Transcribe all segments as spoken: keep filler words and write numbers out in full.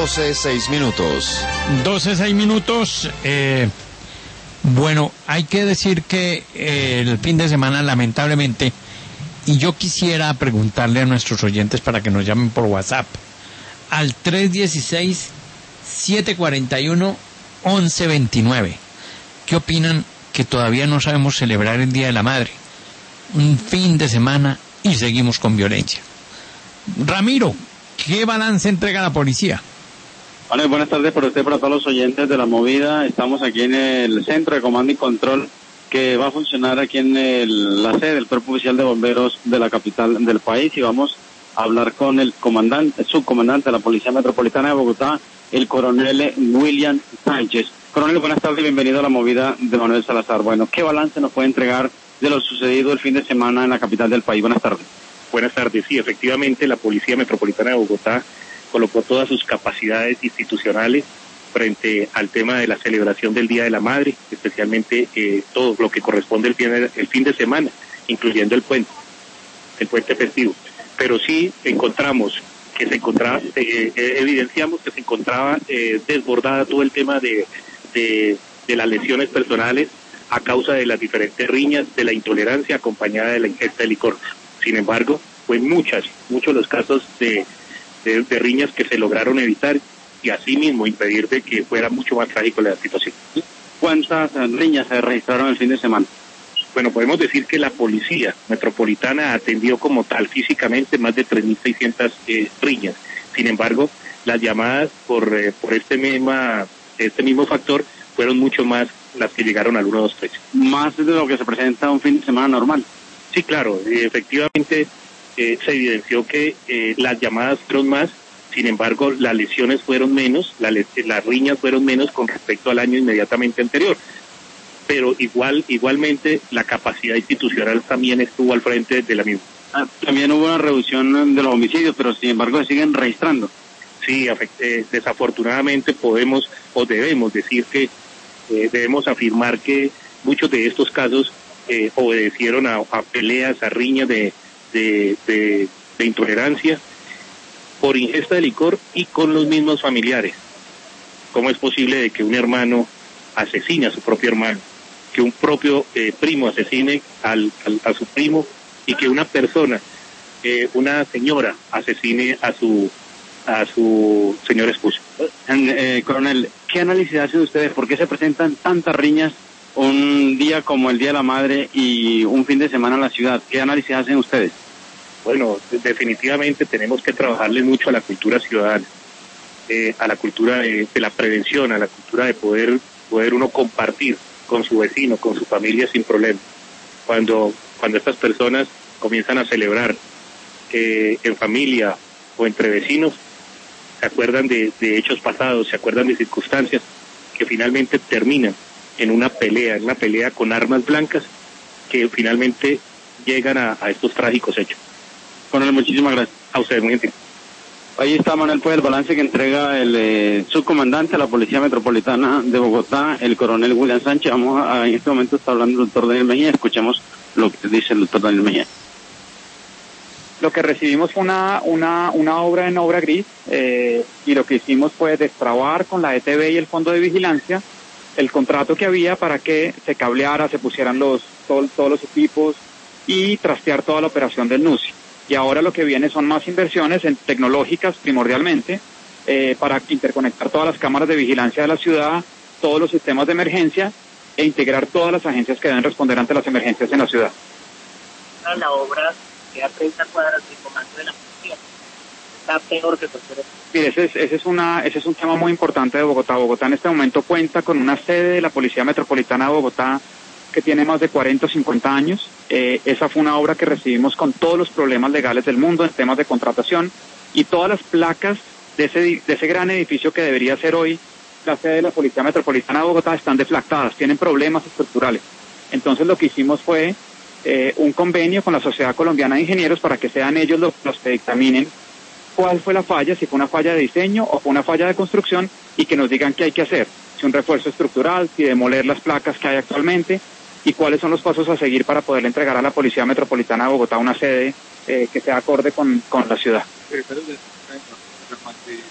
doce, seis minutos. doce, seis minutos. Eh, bueno, hay que decir que eh, el fin de semana, lamentablemente, y yo quisiera preguntarle a nuestros oyentes para que nos llamen por WhatsApp al tres uno seis, siete cuatro uno, once veintinueve. ¿Qué opinan que todavía no sabemos celebrar el Día de la Madre? Un fin de semana y seguimos con violencia. Ramiro, ¿qué balance entrega la policía? Vale, buenas tardes para usted, para todos los oyentes de la movida. Estamos aquí en el centro de comando y control que va a funcionar aquí en el, la sede del Cuerpo Oficial de Bomberos de la capital del país, y vamos a hablar con el comandante, subcomandante de la Policía Metropolitana de Bogotá, el coronel William Sánchez. Coronel, buenas tardes y bienvenido a la movida de Manuel Salazar. Bueno, ¿qué balance nos puede entregar de lo sucedido el fin de semana en la capital del país? Buenas tardes. Buenas tardes. Sí, efectivamente, la Policía Metropolitana de Bogotá colocó todas sus capacidades institucionales frente al tema de la celebración del Día de la Madre, especialmente eh, todo lo que corresponde el fin, el fin de semana, incluyendo el puente, el puente festivo. Pero sí encontramos que se encontraba, eh, eh, evidenciamos que se encontraba eh, desbordada todo el tema de, de, de las lesiones personales a causa de las diferentes riñas, de la intolerancia acompañada de la ingesta de licor. Sin embargo, fue muchas, muchos los casos de, de, de riñas que se lograron evitar y asimismo impedir de que fuera mucho más trágico la situación. ¿Cuántas riñas se registraron el fin de semana? Bueno, podemos decir que la Policía Metropolitana atendió como tal físicamente más de tres mil seiscientas eh, riñas. Sin embargo, las llamadas por eh, por este misma este mismo factor fueron mucho más las que llegaron al uno dos tres. Más de lo que se presenta un fin de semana normal. Sí, claro, eh, efectivamente eh, se evidenció que eh, las llamadas fueron más. Sin embargo, las lesiones fueron menos, la, las riñas fueron menos con respecto al año inmediatamente anterior. Pero igual, igualmente, la capacidad institucional también estuvo al frente de la misma. Ah, también hubo una reducción de los homicidios, pero sin embargo se siguen registrando. Sí, eh, desafortunadamente podemos o debemos decir que eh, debemos afirmar que muchos de estos casos eh, obedecieron a, a peleas, a riñas de, de, de, de intolerancia por ingesta de licor y con los mismos familiares. ¿Cómo es posible de que un hermano asesine a su propio hermano, que un propio eh, primo asesine al, al, a su primo y que una persona, eh, una señora asesine a su a su señor esposo? Eh, coronel, ¿qué análisis hacen ustedes? ¿Por qué se presentan tantas riñas un día como el Día de la Madre y un fin de semana en la ciudad? ¿Qué análisis hacen ustedes? Bueno, definitivamente tenemos que trabajarle mucho a la cultura ciudadana, eh, a la cultura de, de la prevención, a la cultura de poder poder uno compartir con su vecino, con su familia sin problema. Cuando cuando estas personas comienzan a celebrar eh, en familia o entre vecinos, se acuerdan de, de hechos pasados, se acuerdan de circunstancias que finalmente terminan en una pelea, en una pelea con armas blancas que finalmente llegan a, a estos trágicos hechos. Coronel, muchísimas gracias. A ustedes, muy gentil. Ahí está, Manuel, pues el balance que entrega el eh, subcomandante de la Policía Metropolitana de Bogotá, el coronel William Sánchez. Vamos a, en este momento está hablando el doctor Daniel Mejía. Escuchemos lo que dice el doctor Daniel Mejía. Lo que recibimos fue una, una, una obra en obra gris, eh, y lo que hicimos fue destrabar con la E T B y el Fondo de Vigilancia el contrato que había para que se cableara, se pusieran los todo, todos los equipos y trastear toda la operación del N U C I. Y ahora lo que viene son más inversiones en tecnológicas primordialmente, eh, para interconectar todas las cámaras de vigilancia de la ciudad, todos los sistemas de emergencia e integrar todas las agencias que deben responder ante las emergencias en la ciudad. La obra queda treinta cuadras del comando de la policía. Está peor que cualquier. Mire, ese es, ese es una, ese es un tema muy importante de Bogotá. Bogotá en este momento cuenta con una sede de la Policía Metropolitana de Bogotá que tiene más de cuarenta o cincuenta años. Eh, esa fue una obra que recibimos con todos los problemas legales del mundo en temas de contratación, y todas las placas de ese, de ese gran edificio que debería ser hoy la sede de la Policía Metropolitana de Bogotá están deflactadas, tienen problemas estructurales. Entonces lo que hicimos fue eh, un convenio con la Sociedad Colombiana de Ingenieros para que sean ellos los, los que dictaminen cuál fue la falla, si fue una falla de diseño o fue una falla de construcción, y que nos digan qué hay que hacer, si un refuerzo estructural, si demoler las placas que hay actualmente, y cuáles son los pasos a seguir para poderle entregar a la Policía Metropolitana de Bogotá una sede eh, que sea acorde con, con la ciudad.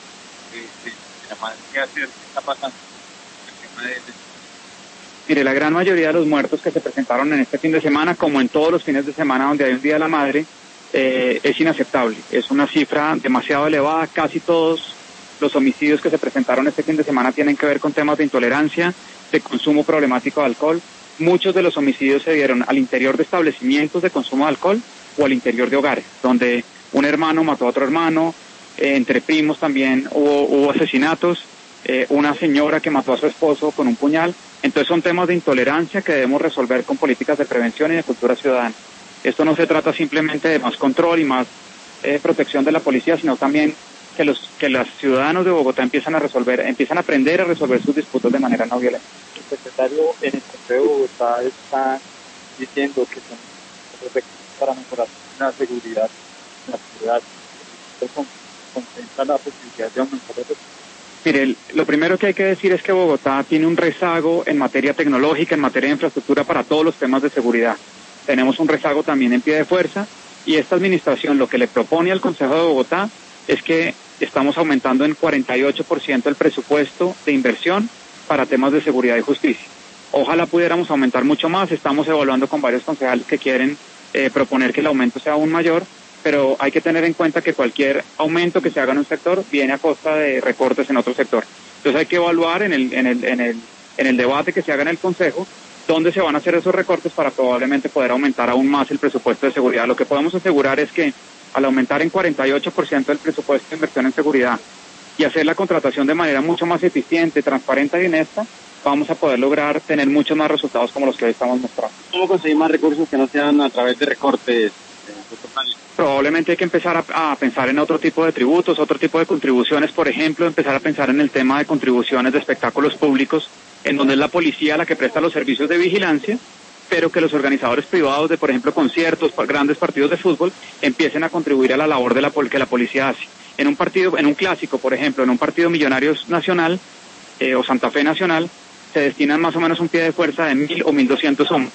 de, de la madre. ¿Qué hacer? ¿Qué está pasando? El tema de, de... Mire, la gran mayoría de los muertos que se presentaron en este fin de semana, como en todos los fines de semana donde hay un Día de la Madre, eh, es inaceptable. Es una cifra demasiado elevada. Casi todos los homicidios que se presentaron este fin de semana tienen que ver con temas de intolerancia, de consumo problemático de alcohol. Muchos de los homicidios se dieron al interior de establecimientos de consumo de alcohol o al interior de hogares, donde un hermano mató a otro hermano, eh, entre primos también hubo, hubo asesinatos, eh, una señora que mató a su esposo con un puñal. Entonces son temas de intolerancia que debemos resolver con políticas de prevención y de cultura ciudadana. Esto no se trata simplemente de más control y más eh, protección de la policía, sino también que los que los ciudadanos de Bogotá empiezan a resolver, empiezan a aprender a resolver sus disputas de manera no violenta. El secretario en el Consejo de Bogotá está diciendo que son recursos para mejorar la seguridad en la ciudad. ¿Usted contempla la posibilidad de aumentar los recursos? Mire, lo primero que hay que decir es que Bogotá tiene un rezago en materia tecnológica, en materia de infraestructura para todos los temas de seguridad. Tenemos un rezago también en pie de fuerza y esta administración lo que le propone al Consejo de Bogotá es que estamos aumentando en cuarenta y ocho por ciento el presupuesto de inversión para temas de seguridad y justicia. Ojalá pudiéramos aumentar mucho más. Estamos evaluando con varios concejales que quieren eh, proponer que el aumento sea aún mayor, pero hay que tener en cuenta que cualquier aumento que se haga en un sector viene a costa de recortes en otro sector. Entonces hay que evaluar en el, en el, en el, en el debate que se haga en el Consejo dónde se van a hacer esos recortes para probablemente poder aumentar aún más el presupuesto de seguridad. Lo que podemos asegurar es que al aumentar en cuarenta y ocho por ciento el presupuesto de inversión en seguridad y hacer la contratación de manera mucho más eficiente, transparente y honesta, vamos a poder lograr tener muchos más resultados como los que hoy estamos mostrando. ¿Cómo conseguir más recursos que no sean a través de recortes? Probablemente hay que empezar a, a pensar en otro tipo de tributos, otro tipo de contribuciones, por ejemplo, empezar a pensar en el tema de contribuciones de espectáculos públicos, en donde es la policía la que presta los servicios de vigilancia, pero que los organizadores privados de, por ejemplo, conciertos, grandes partidos de fútbol, empiecen a contribuir a la labor de la que la policía hace. En un partido, en un clásico, por ejemplo, en un partido Millonarios Nacional eh, o Santa Fe Nacional, se destinan más o menos un pie de fuerza de mil o mil doscientos hombres.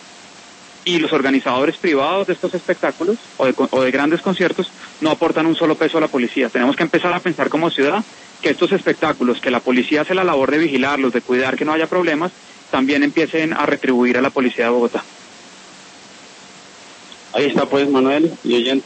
Y los organizadores privados de estos espectáculos o de, o de grandes conciertos no aportan un solo peso a la policía. Tenemos que empezar a pensar como ciudad que estos espectáculos, que la policía hace la labor de vigilarlos, de cuidar que no haya problemas, también empiecen a retribuir a la policía de Bogotá. Ahí está pues Manuel y oyente.